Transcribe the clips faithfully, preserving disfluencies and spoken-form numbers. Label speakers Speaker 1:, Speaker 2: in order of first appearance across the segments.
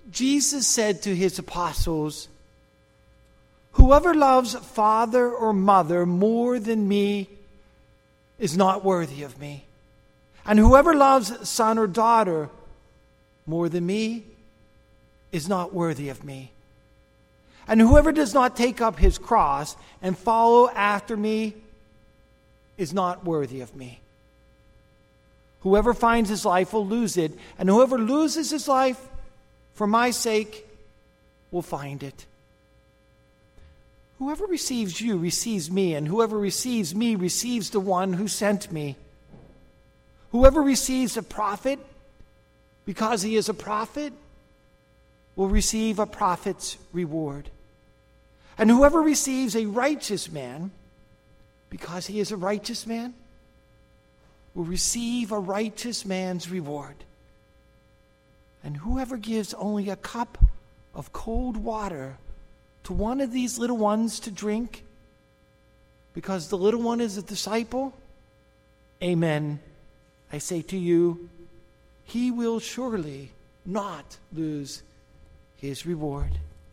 Speaker 1: Jesus said to his apostles, "Whoever loves father or mother more than me is not worthy of me. And whoever loves son or daughter more than me is not worthy of me. And whoever does not take up his cross and follow after me is not worthy of me. Whoever finds his life will lose it, and whoever loses his life for my sake will find it. Whoever receives you receives me, and whoever receives me receives the one who sent me. Whoever receives a prophet because he is a prophet will receive a prophet's reward. And whoever receives a righteous man because he is a righteous man will receive a righteous man's reward. And whoever gives only a cup of cold water to one of these little ones to drink, because the little one is a disciple, amen, I say to you, he will surely not lose his reward."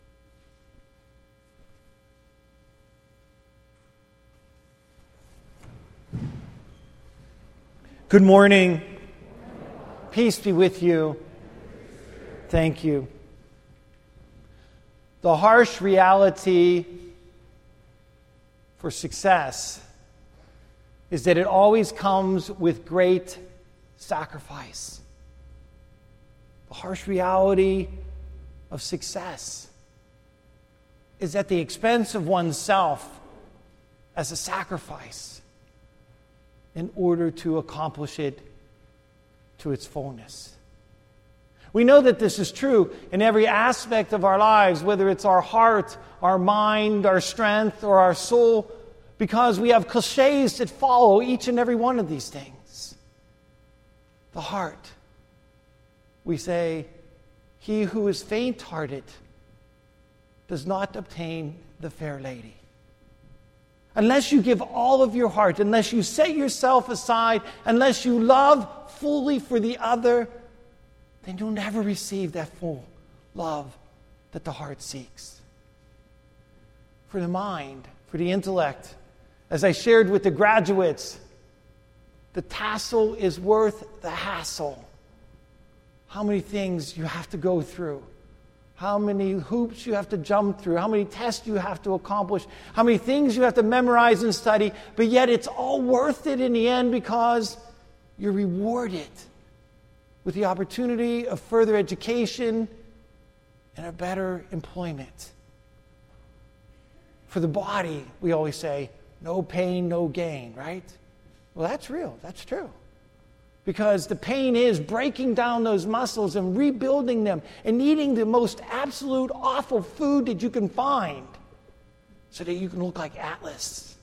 Speaker 1: Good morning. Peace be with you. Thank you. The harsh reality for success is that it always comes with great sacrifice. The harsh reality of success is at the expense of oneself as a sacrifice in order to accomplish it to its fullness. We know that this is true in every aspect of our lives, whether it's our heart, our mind, our strength, or our soul, because we have cliches that follow each and every one of these things. The heart. We say, "He who is faint-hearted does not obtain the fair lady." Unless you give all of your heart, unless you set yourself aside, unless you love fully for the other, then you'll never receive that full love that the heart seeks. For the mind, for the intellect, as I shared with the graduates, the tassel is worth the hassle. How many things you have to go through. How many hoops you have to jump through, how many tests you have to accomplish, how many things you have to memorize and study, but yet it's all worth it in the end because you're rewarded with the opportunity of further education and a better employment. For the body, we always say, no pain, no gain, right? Well, that's real, that's true. Because the pain is breaking down those muscles and rebuilding them and eating the most absolute awful food that you can find so that you can look like Atlas.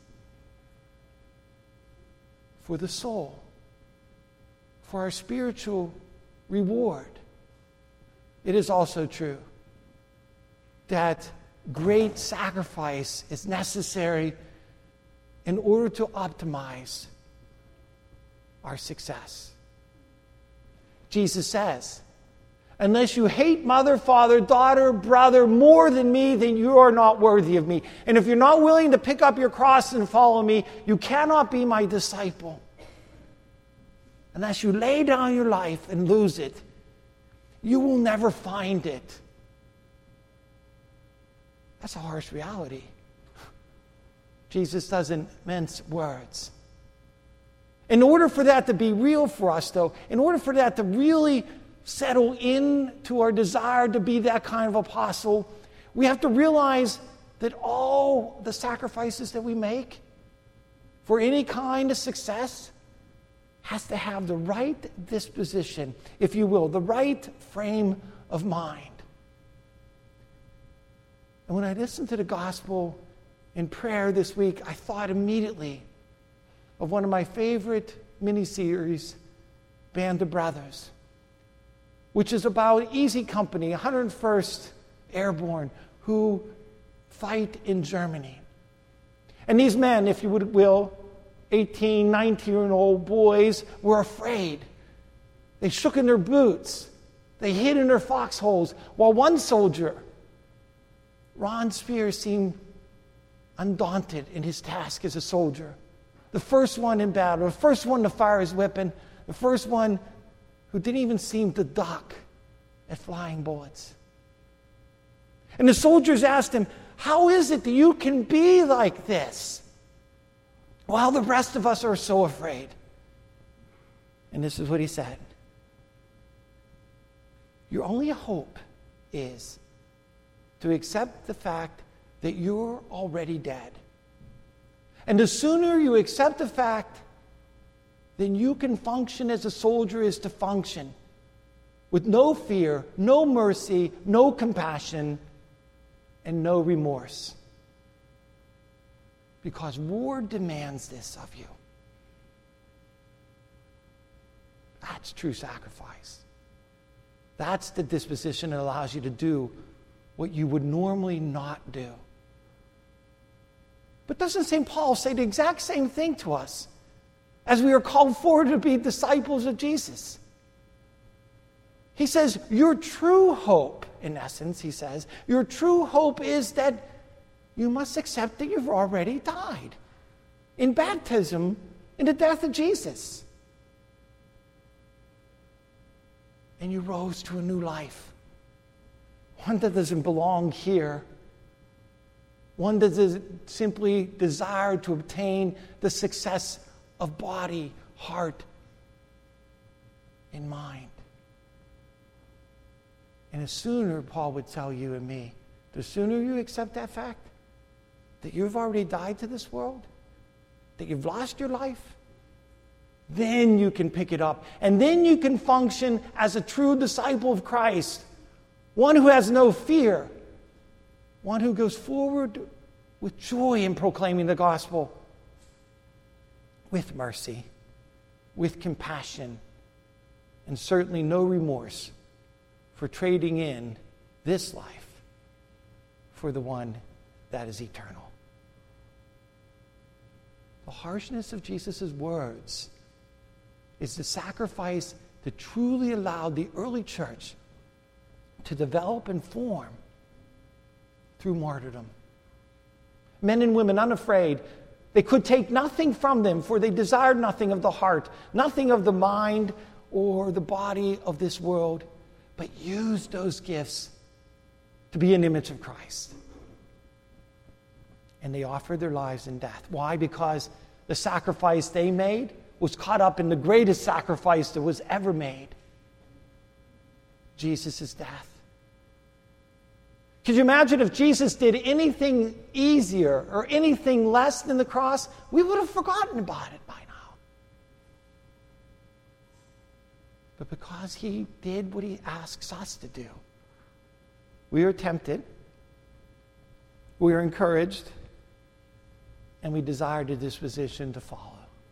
Speaker 1: For the soul, for our spiritual reward, it is also true that great sacrifice is necessary in order to optimize our success. Jesus says, "Unless you hate mother, father, daughter, brother more than me, then you are not worthy of me. And if you're not willing to pick up your cross and follow me, you cannot be my disciple. Unless you lay down your life and lose it, you will never find it." That's a harsh reality. Jesus doesn't mince words. In order for that to be real for us, though, in order for that to really settle into our desire to be that kind of apostle, we have to realize that all the sacrifices that we make for any kind of success has to have the right disposition, if you will, the right frame of mind. And when I listened to the gospel in prayer this week, I thought immediately of one of my favorite miniseries, Band of Brothers, which is about Easy Company, one hundred first Airborne, who fight in Germany. And these men, if you would will, eighteen, nineteen-year-old boys, were afraid. They shook in their boots. They hid in their foxholes, while one soldier, Ron Spears, seemed undaunted in his task as a soldier. The first one in battle, the first one to fire his weapon, the first one who didn't even seem to duck at flying bullets. And the soldiers asked him, "How is it that you can be like this while the rest of us are so afraid?" And this is what he said. "Your only hope is to accept the fact that you're already dead. And the sooner you accept the fact, then you can function as a soldier is to function, with no fear, no mercy, no compassion, and no remorse. Because war demands this of you." That's true sacrifice. That's the disposition that allows you to do what you would normally not do. But doesn't Saint Paul say the exact same thing to us as we are called forward to be disciples of Jesus? He says, your true hope, in essence, he says, your true hope is that you must accept that you've already died in baptism, in the death of Jesus. And you rose to a new life. One that doesn't belong here. One that is simply desired to obtain the success of body, heart, and mind. And the sooner, Paul would tell you and me, the sooner you accept that fact, that you've already died to this world, that you've lost your life, then you can pick it up. And then you can function as a true disciple of Christ. One who has no fear. One who goes forward with joy in proclaiming the gospel. With mercy. With compassion. And certainly no remorse for trading in this life for the one that is eternal. The harshness of Jesus' words is the sacrifice that truly allowed the early church to develop and form through martyrdom. Men and women unafraid, they could take nothing from them, for they desired nothing of the heart, nothing of the mind or the body of this world, but used those gifts to be an image of Christ. And they offered their lives in death. Why? Because the sacrifice they made was caught up in the greatest sacrifice that was ever made. Jesus' death. Could you imagine if Jesus did anything easier or anything less than the cross? We would have forgotten about it by now. But because he did what he asks us to do, we are tempted, we are encouraged, and we desire the disposition to follow.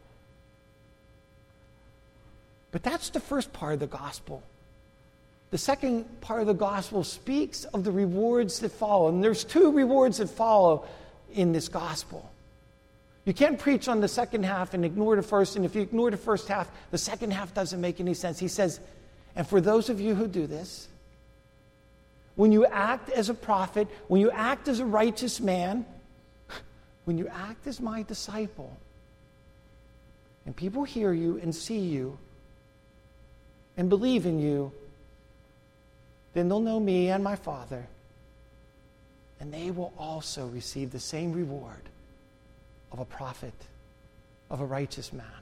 Speaker 1: But that's the first part of the gospel. The second part of the gospel speaks of the rewards that follow. And there's two rewards that follow in this gospel. You can't preach on the second half and ignore the first. And if you ignore the first half, the second half doesn't make any sense. He says, and for those of you who do this, when you act as a prophet, when you act as a righteous man, when you act as my disciple, and people hear you and see you and believe in you, then they'll know me and my Father, and they will also receive the same reward of a prophet, of a righteous man,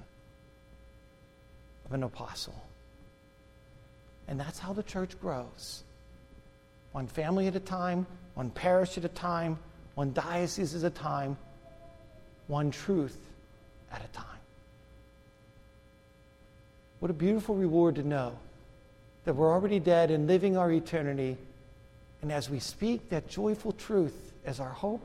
Speaker 1: of an apostle. And that's how the church grows. One family at a time, one parish at a time, one diocese at a time, one truth at a time. What a beautiful reward to know that we're already dead and living our eternity. And as we speak that joyful truth as our hope,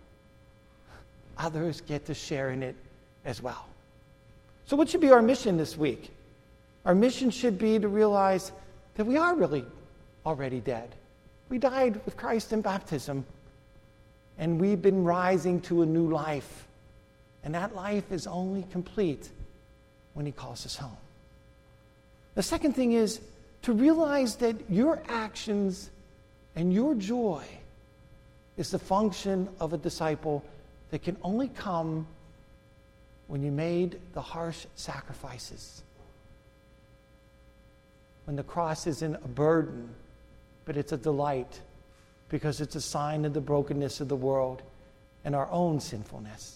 Speaker 1: others get to share in it as well. So what should be our mission this week? Our mission should be to realize that we are really already dead. We died with Christ in baptism, and we've been rising to a new life. And that life is only complete when he calls us home. The second thing is To realize that your actions and your joy is the function of a disciple that can only come when you made the harsh sacrifices. When the cross isn't a burden, but it's a delight, because it's a sign of the brokenness of the world and our own sinfulness.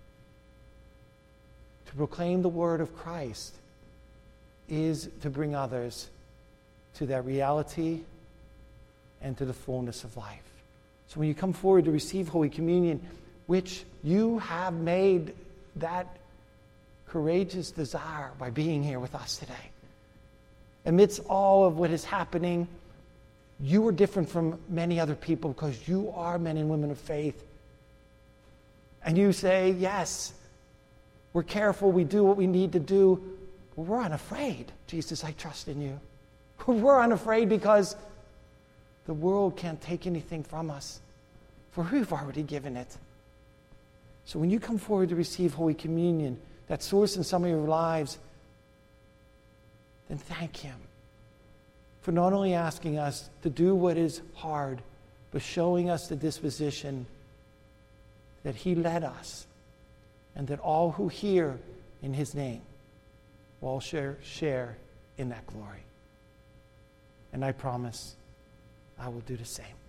Speaker 1: To proclaim the word of Christ is to bring others to that reality and to the fullness of life. So when you come forward to receive Holy Communion, which you have made that courageous desire by being here with us today, amidst all of what is happening, you are different from many other people because you are men and women of faith. And you say, yes, we're careful, we do what we need to do, but we're unafraid. Jesus, I trust in you. We're unafraid because the world can't take anything from us, for we've already given it. So when you come forward to receive Holy Communion, that source in some of your lives, then thank Him for not only asking us to do what is hard, but showing us the disposition that He led us, and that all who hear in His name will all share, share in that glory. And I promise I will do the same.